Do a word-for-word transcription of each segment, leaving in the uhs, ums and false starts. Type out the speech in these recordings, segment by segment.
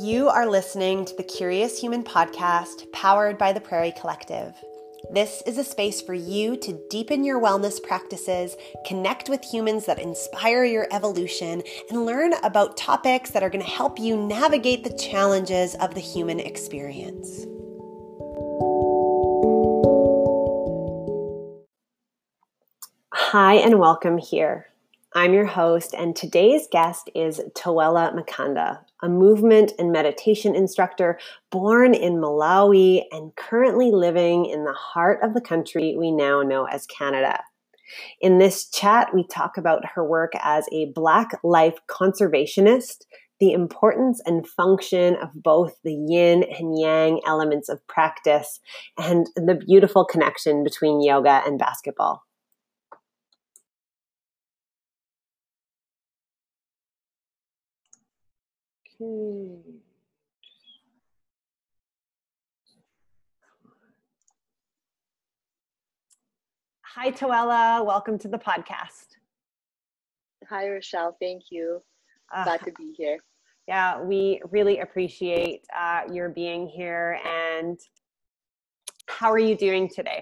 You are listening to the Curious Human podcast powered by the Prairie Collective. This is a space for you to deepen your wellness practices, connect with humans that inspire your evolution, and learn about topics that are going to help you navigate the challenges of the human experience. Hi, and welcome here. I'm your host, and today's guest is Tawela Makanda, a movement and meditation instructor born in Malawi and currently living in the heart of the country we now know as Canada. In this chat, we talk about her work as a Black life conservationist, the importance and function of both the yin and yang elements of practice, and the beautiful connection between yoga and basketball. Hmm. Hi, Tawela. Welcome to the podcast. Hi, Rochelle. Thank you. Uh, Glad to be here. Yeah, we really appreciate uh, your being here. And how are you doing today?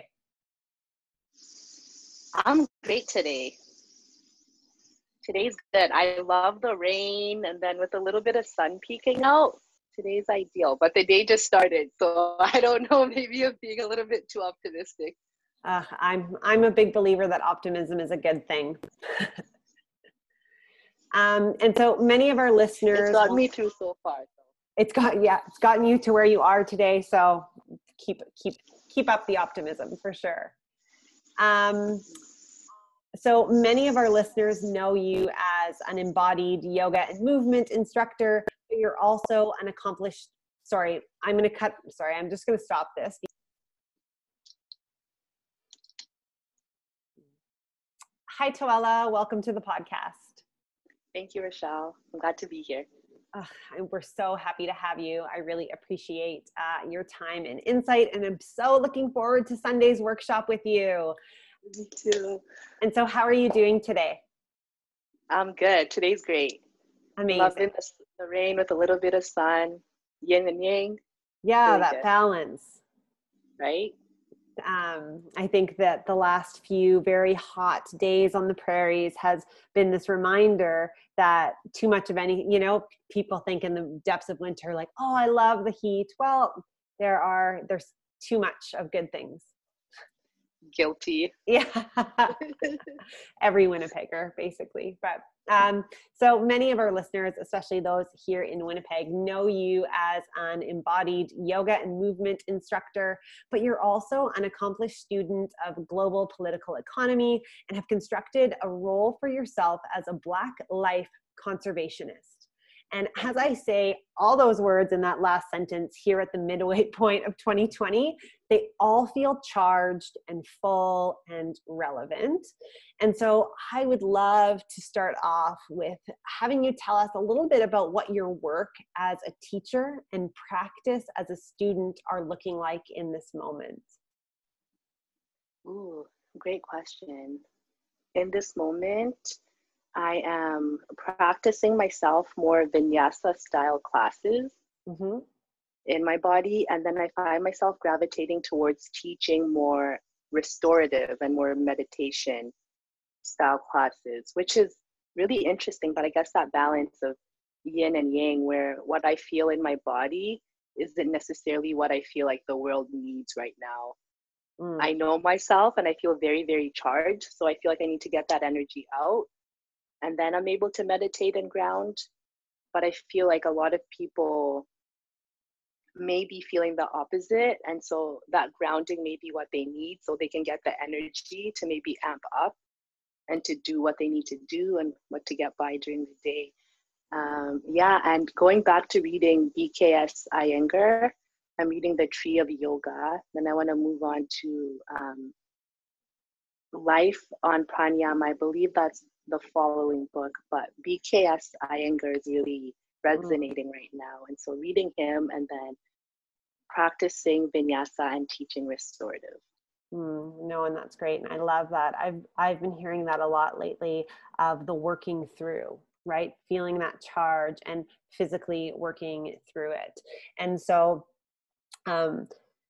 I'm great today. Today's good. I love the rain, and then with a little bit of sun peeking out, today's ideal. But the day just started, so I don't know, maybe I'm being a little bit too optimistic. Uh, I'm I'm a big believer that optimism is a good thing. um, and so many of our listeners, It's got me through so far. So. It's got yeah, it's gotten you to where you are today. So keep keep keep up the optimism for sure. Um, So many of our listeners know you as an embodied yoga and movement instructor, but you're also an accomplished, sorry, I'm going to cut, sorry, I'm just going to stop this. Hi, Tawela. Welcome to the podcast. Thank you, Rochelle. I'm glad to be here. Uh, we're so happy to have you. I really appreciate uh, your time and insight, and I'm so looking forward to Sunday's workshop with you. Me too. And so how are you doing today? I'm good. Today's great. Amazing. Loving the, the rain with a little bit of sun, yin and yang. Yeah, really that good. balance. Right? Um, I think that the last few very hot days on the prairies has been this reminder that too much of any, you know, people think in the depths of winter, like, oh, I love the heat. Well, there are, there's too much of good things. Guilty. Yeah. Every Winnipegger, basically. But um, so many of our listeners, especially those here in Winnipeg, know you as an embodied yoga and movement instructor, but you're also an accomplished student of global political economy and have constructed a role for yourself as a Black life conservationist. And as I say all those words in that last sentence here at the midway point of twenty twenty, they all feel charged and full and relevant. And so I would love to start off with having you tell us a little bit about what your work as a teacher and practice as a student are looking like in this moment. Ooh, great question. In this moment, I am practicing myself more vinyasa style classes mm-hmm. in my body. And then I find myself gravitating towards teaching more restorative and more meditation style classes, which is really interesting. But I guess that balance of yin and yang, where what I feel in my body isn't necessarily what I feel like the world needs right now. Mm. I know myself and I feel very, very charged. So I feel like I need to get that energy out. And then I'm able to meditate and ground. But I feel like a lot of people may be feeling the opposite. And so that grounding may be what they need so they can get the energy to maybe amp up and to do what they need to do and what to get by during the day. Um, yeah, and going back to reading B K S Iyengar, I'm reading The Tree of Yoga. Then I want to move on to um, Life on Pranayama. I believe that's the following book, but B K S Iyengar is really resonating right now. And so reading him and then practicing vinyasa and teaching restorative. Mm, no, and that's great. And I love that. I've, I've been hearing that a lot lately of the working through, right? Feeling that charge and physically working through it. And so, um,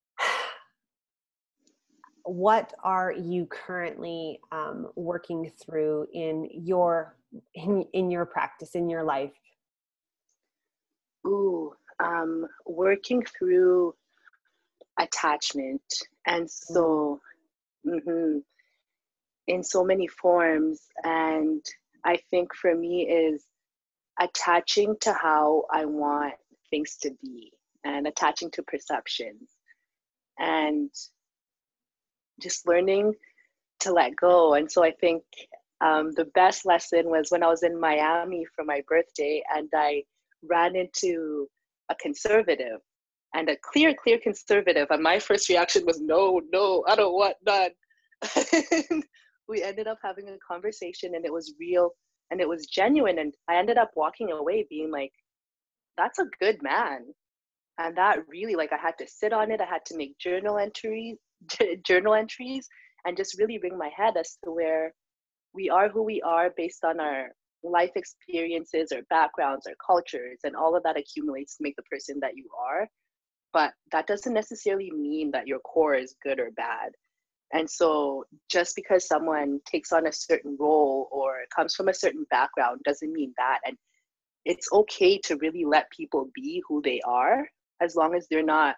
what are you currently um, working through in your in, in your practice, in your life? Ooh, um, working through attachment. And so, mm-hmm, in so many forms. And I think for me is attaching to how I want things to be and attaching to perceptions and just learning to let go. And so I think um, the best lesson was when I was in Miami for my birthday and I ran into a conservative and a clear, clear conservative. And my first reaction was, no, no, I don't want none. We ended up having a conversation and it was real and it was genuine. And I ended up walking away being like, that's a good man. And that really, like, I had to sit on it. I had to make journal entries, journal entries, and just really wring my head as to where we are who we are based on our life experiences or backgrounds or cultures, and all of that accumulates to make the person that you are. But that doesn't necessarily mean that your core is good or bad. And so just because someone takes on a certain role or comes from a certain background doesn't mean that. And it's okay to really let people be who they are, as long as they're not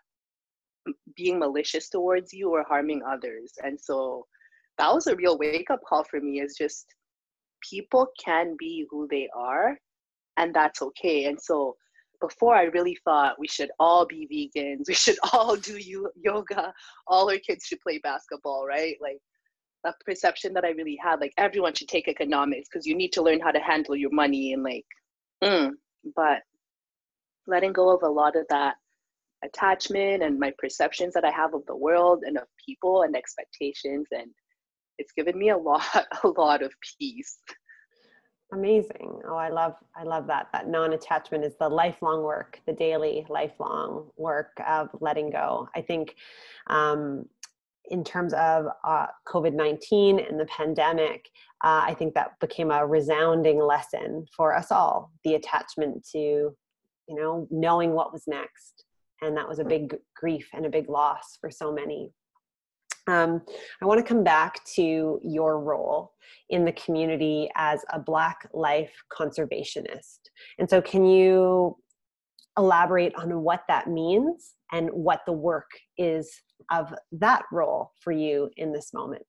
being malicious towards you or harming others. And so that was a real wake-up call for me, is just people can be who they are, and that's okay. And so before, I really thought we should all be vegans, we should all do yoga, all our kids should play basketball, right? Like, that perception that I really had, like everyone should take economics because you need to learn how to handle your money, and like, mm. But letting go of a lot of that attachment and my perceptions that I have of the world and of people and expectations, and it's given me a lot, a lot of peace. Amazing. Oh, I love, I love that. That non-attachment is the lifelong work, the daily lifelong work of letting go. I think um, in terms of uh, COVID nineteen and the pandemic, uh, I think that became a resounding lesson for us all, the attachment to, you know, knowing what was next. And that was a big grief and a big loss for so many. Um, I want to come back to your role in the community as a Black life conservationist. And so can you elaborate on what that means and what the work is of that role for you in this moment?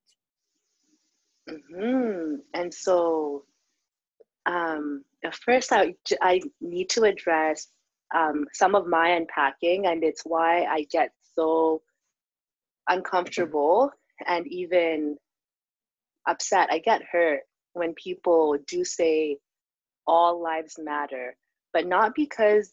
Mm-hmm. And so um, first I, I need to address um, some of my unpacking, and it's why I get so uncomfortable and even upset. I get hurt when people do say all lives matter, but not because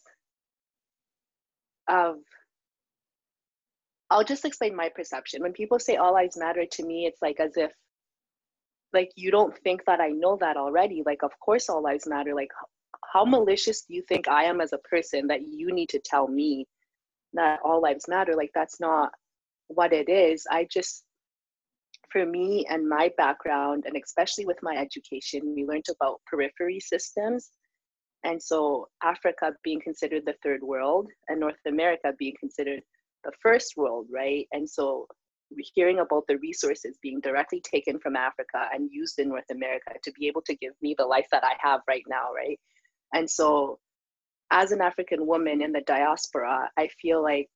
of, I'll just explain my perception. When people say all lives matter, to me, it's like as if, like, you don't think that I know that already. Like, of course all lives matter. Like, how malicious do you think I am as a person that you need to tell me that all lives matter? Like, that's not what it is. I just, for me and my background, and especially with my education, we learned about periphery systems. And so Africa being considered the third world and North America being considered the first world, right? And so hearing about the resources being directly taken from Africa and used in North America to be able to give me the life that I have right now, right? And so as an African woman in the diaspora, I feel like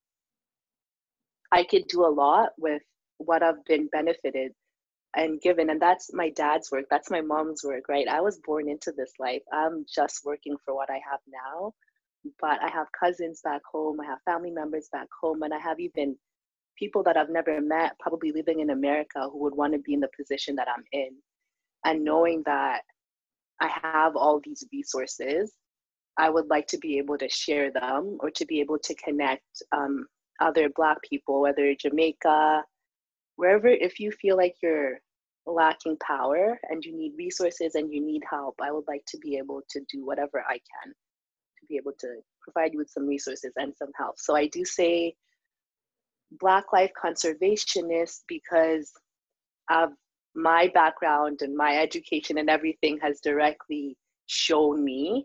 I could do a lot with what I've been benefited and given. And that's my dad's work. That's my mom's work, right? I was born into this life. I'm just working for what I have now. But I have cousins back home. I have family members back home. And I have even people that I've never met, probably living in America, who would want to be in the position that I'm in. And knowing that I have all these resources, I would like to be able to share them, or to be able to connect um, other Black people, whether Jamaica, wherever. If you feel like you're lacking power and you need resources and you need help, I would like to be able to do whatever I can to be able to provide you with some resources and some help. So I do say Black life conservationist because of my background and my education, and everything has directly shown me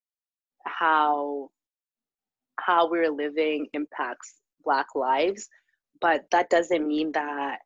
how how we're living impacts Black lives, but that doesn't mean that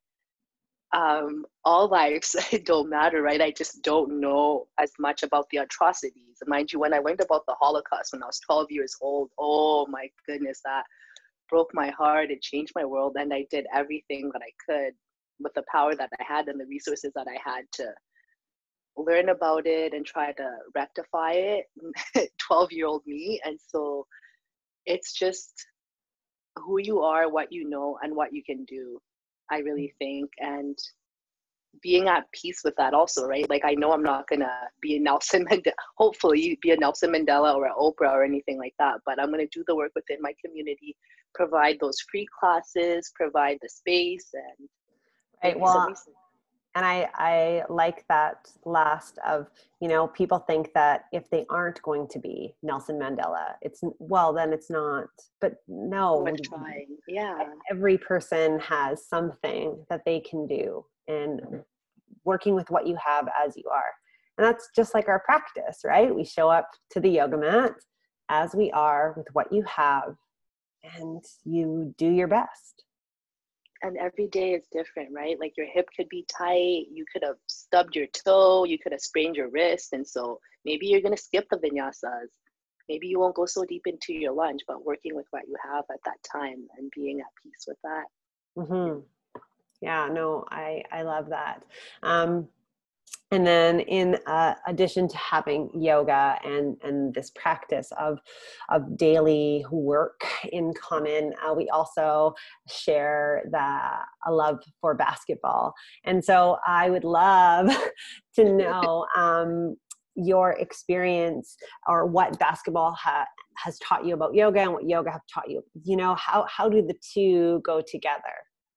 um, all lives don't matter, right? I just don't know as much about the atrocities. And mind you, when I learned about the Holocaust when I was twelve years old, oh my goodness, that broke my heart. It changed my world, and I did everything that I could with the power that I had and the resources that I had to learn about it and try to rectify it. twelve year old me. And so it's just who you are, what you know, and what you can do, I really think. And being at peace with that also, right? Like, I know I'm not gonna be a Nelson Mandela, hopefully be a Nelson Mandela or an Oprah or anything like that, but I'm gonna do the work within my community, provide those free classes, provide the space, and right. Well, and I, I like that last of, you know, people think that if they aren't going to be Nelson Mandela, it's, well, then it's not, but no, we're trying. Yeah. Every person has something that they can do, and working with what you have as you are. And that's just like our practice, right? We show up to the yoga mat as we are with what you have, and you do your best. And every day is different, right? Like, your hip could be tight, you could have stubbed your toe, you could have sprained your wrist. And so maybe you're going to skip the vinyasas. Maybe you won't go so deep into your lunge, but working with what you have at that time and being at peace with that. Mm-hmm. Yeah, no, I, I love that. Um, And then in uh, addition to having yoga and, and this practice of, of daily work in common, uh, we also share the, a love for basketball. And so I would love to know um, your experience, or what basketball ha- has taught you about yoga, and what yoga have taught you. You know, how, how do the two go together?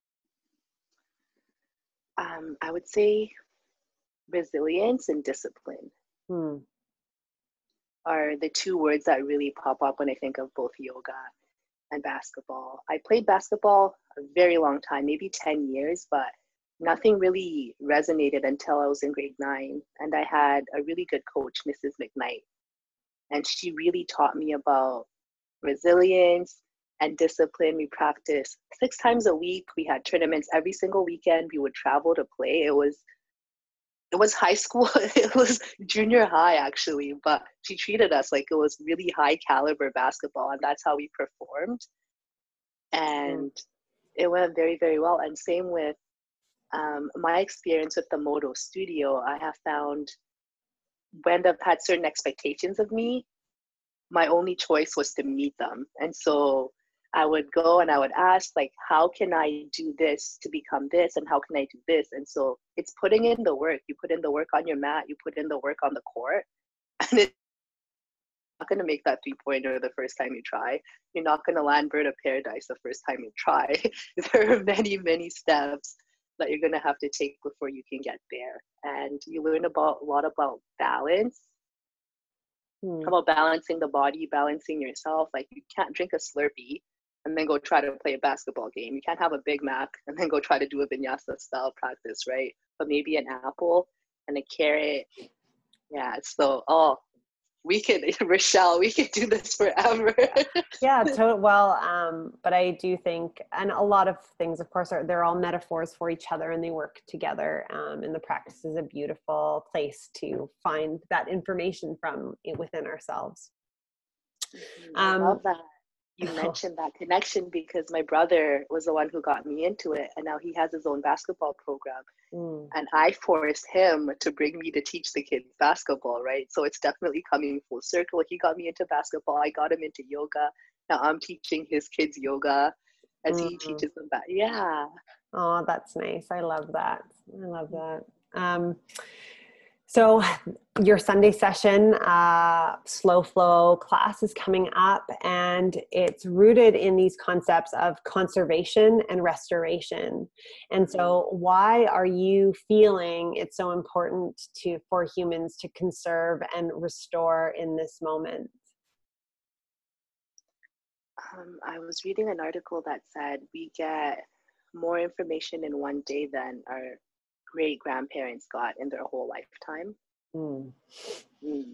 Um, I would say resilience and discipline hmm. are the two words that really pop up when I think of both yoga and basketball. I played basketball a very long time, maybe ten years, but nothing really resonated until I was in grade nine. And I had a really good coach, Missus McKnight. And she really taught me about resilience and discipline. We practiced six times a week. We had tournaments every single weekend. We would travel to play. It was It was high school. It was junior high, actually, but she treated us like it was really high caliber basketball, and that's how we performed. And mm. it went very, very well. And same with um, my experience with the Modo Studio. I have found when they've had certain expectations of me, my only choice was to meet them. And so I would go and I would ask, like, how can I do this to become this? And how can I do this? And so it's putting in the work. You put in the work on your mat, you put in the work on the court, and it's not going to make that three-pointer the first time you try. You're not going to land Bird of Paradise the first time you try. There are many, many steps that you're going to have to take before you can get there. And you learn about a lot about balance, hmm. about balancing the body, balancing yourself. Like, you can't drink a Slurpee and then go try to play a basketball game. You can't have a Big Mac and then go try to do a vinyasa style practice, right? But maybe an apple and a carrot. Yeah, so, oh, we could, Rochelle, we could do this forever. Yeah, to, well, um, but I do think, and a lot of things, of course, are they're all metaphors for each other, and they work together. Um, and the practice is a beautiful place to find that information from within ourselves. I um, love that. You mentioned that connection, because my brother was the one who got me into it, and now he has his own basketball program. Mm. And I forced him to bring me to teach the kids basketball, right? So it's definitely coming full circle. He got me into basketball. I got him into yoga. Now I'm teaching his kids yoga as mm. he teaches them back. Yeah. Oh, that's nice. I love that. I love that. Um, So your Sunday session, uh, slow flow class is coming up, and it's rooted in these concepts of conservation and restoration. And so why are you feeling it's so important to, for humans to conserve and restore in this moment? Um, I was reading an article that said we get more information in one day than our great grandparents got in their whole lifetime. Mm. Mm.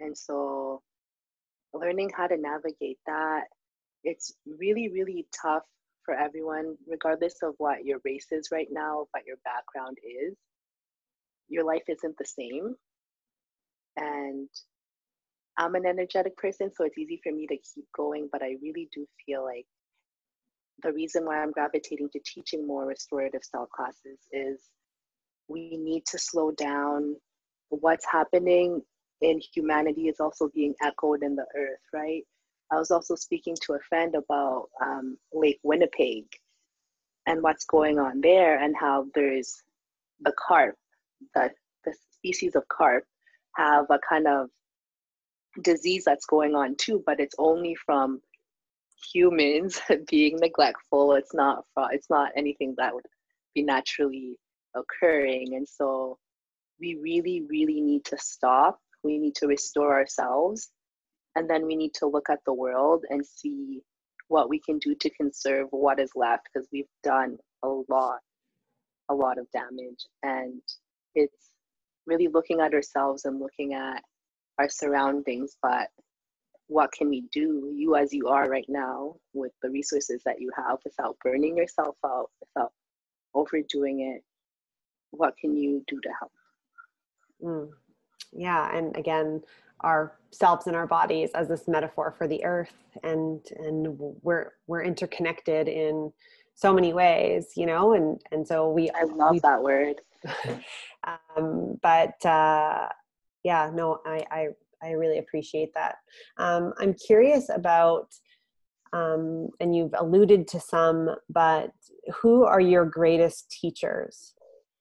And so learning how to navigate that, it's really, really tough for everyone, regardless of what your race is right now, what your background is. Your life isn't the same. And I'm an energetic person, so it's easy for me to keep going, but I really do feel like the reason why I'm gravitating to teaching more restorative style classes is we need to slow down. What's happening in humanity is also being echoed in the earth, right? I was also speaking to a friend about um, Lake Winnipeg and what's going on there, and how there's the carp, the, the species of carp have a kind of disease that's going on too, but it's only from humans being neglectful. It's not it's not anything that would be naturally occurring. And so we really, really need to stop. We need to restore ourselves. And then we need to look at the world and see what we can do to conserve what is left, because we've done a lot, a lot of damage. And it's really looking at ourselves and looking at our surroundings. But what can we do, you as you are right now, with the resources that you have, without burning yourself out, without overdoing it? What can you do to help? Mm. Yeah, and again, ourselves and our bodies as this metaphor for the earth, and and we're we're interconnected in so many ways, you know, and and so we. I love we, that word. um, but uh, yeah, no, I, I I really appreciate that. Um, I'm curious about, um, and you've alluded to some, but who are your greatest teachers?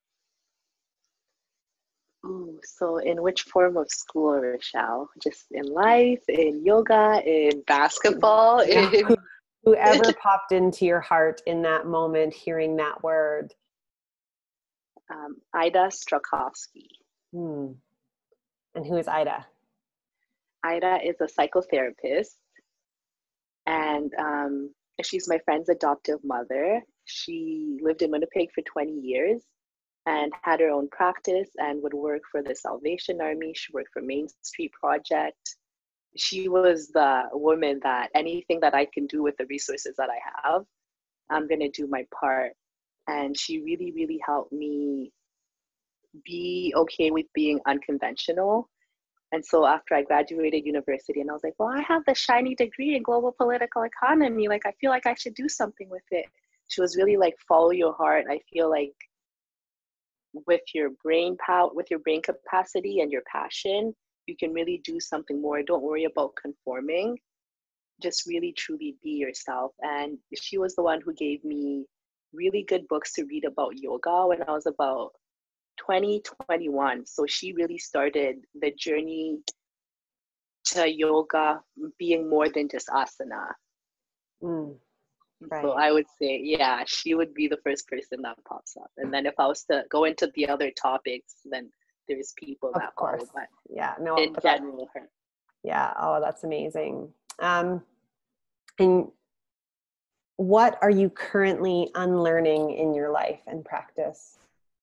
Ooh, so in which form of school, Rochelle? Just in life, in yoga, in basketball? Yeah. In... Whoever popped into your heart in that moment, hearing that word. Um, Ida Strakovsky. Hmm. And who is Ida? Ida is a psychotherapist, and um, she's my friend's adoptive mother. She lived in Winnipeg for twenty years and had her own practice and would work for the Salvation Army. She worked for Main Street Project. She was the woman that anything that I can do with the resources that I have, I'm going to do my part. And she really, really helped me be okay with being unconventional. And so after I graduated university, and I was like, well, I have the shiny degree in global political economy. Like, I feel like I should do something with it. She was really like, follow your heart. I feel like with your brain power, with your brain capacity and your passion, you can really do something more. Don't worry about conforming. Just really, truly be yourself. And she was the one who gave me really good books to read about yoga when I was about twenty, twenty-one. So she really started the journey to yoga being more than just asana. Mm, right. So I would say, yeah, she would be the first person that pops up. And then if I was to go into the other topics, then there's people Of that course. follow. But yeah, no, in but general, that, her. Yeah. Oh, that's amazing. Um, and what are you currently unlearning in your life and practice?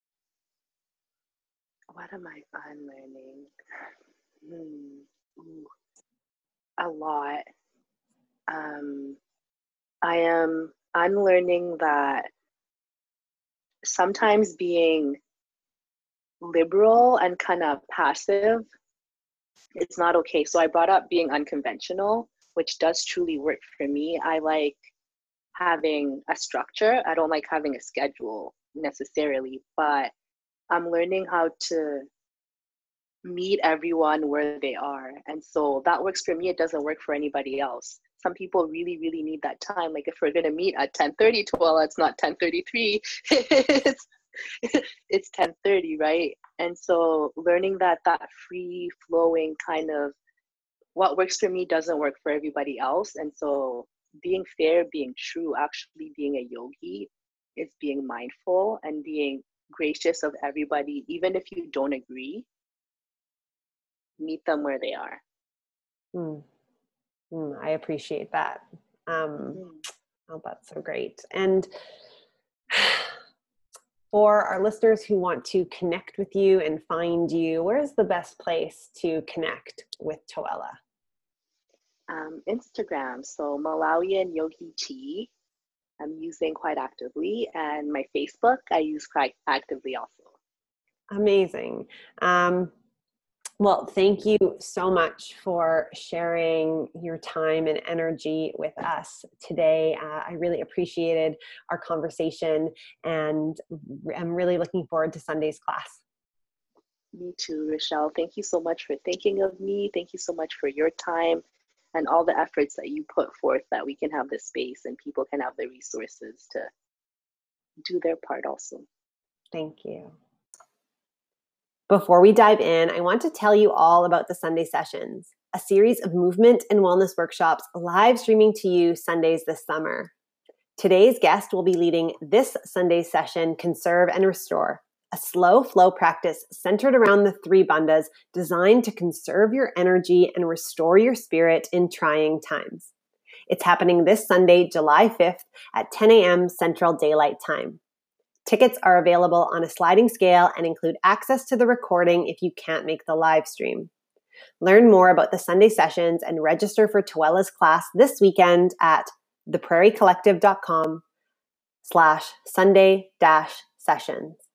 What am I unlearning? Hmm. Ooh, a lot. Um, I am unlearning that sometimes being liberal and kind of passive, it's not okay. So I brought up being unconventional, which does truly work for me. I like having a structure. I don't like having a schedule necessarily, but I'm learning how to meet everyone where they are. And so that works for me. It doesn't work for anybody else. Some people really, really need that time. Like if we're going to meet at ten thirty, well, it's not ten thirty-three. it's it's ten thirty, right? And so learning that that free flowing kind of what works for me doesn't work for everybody else. And so being fair, being true, actually being a yogi is being mindful and being gracious of everybody, even if you don't agree. Meet them where they are. Mm. Mm, I appreciate that. Um, Mm. oh, that's so great. And For our listeners who want to connect with you and find you, where is the best place to connect with Toella? Um, Instagram, so Malawian Yogi Chi, I'm using quite actively, and my Facebook I use quite actively also. Amazing. Um, well, thank you so much for sharing your time and energy with us today. Uh, I really appreciated our conversation, and I'm really looking forward to Sunday's class. Me too, Rochelle. Thank you so much for thinking of me. Thank you so much for your time and all the efforts that you put forth that we can have this space and people can have the resources to do their part also. Thank you. Before we dive in, I want to tell you all about the Sunday Sessions, a series of movement and wellness workshops live streaming to you Sundays this summer. Today's guest will be leading this Sunday's session, Conserve and Restore, a slow flow practice centered around the three bandhas designed to conserve your energy and restore your spirit in trying times. It's happening this Sunday, July fifth at ten a.m. Central Daylight Time. Tickets are available on a sliding scale and include access to the recording if you can't make the live stream. Learn more about the Sunday Sessions and register for Toella's class this weekend at theprairiecollective.com slash Sunday dash sessions.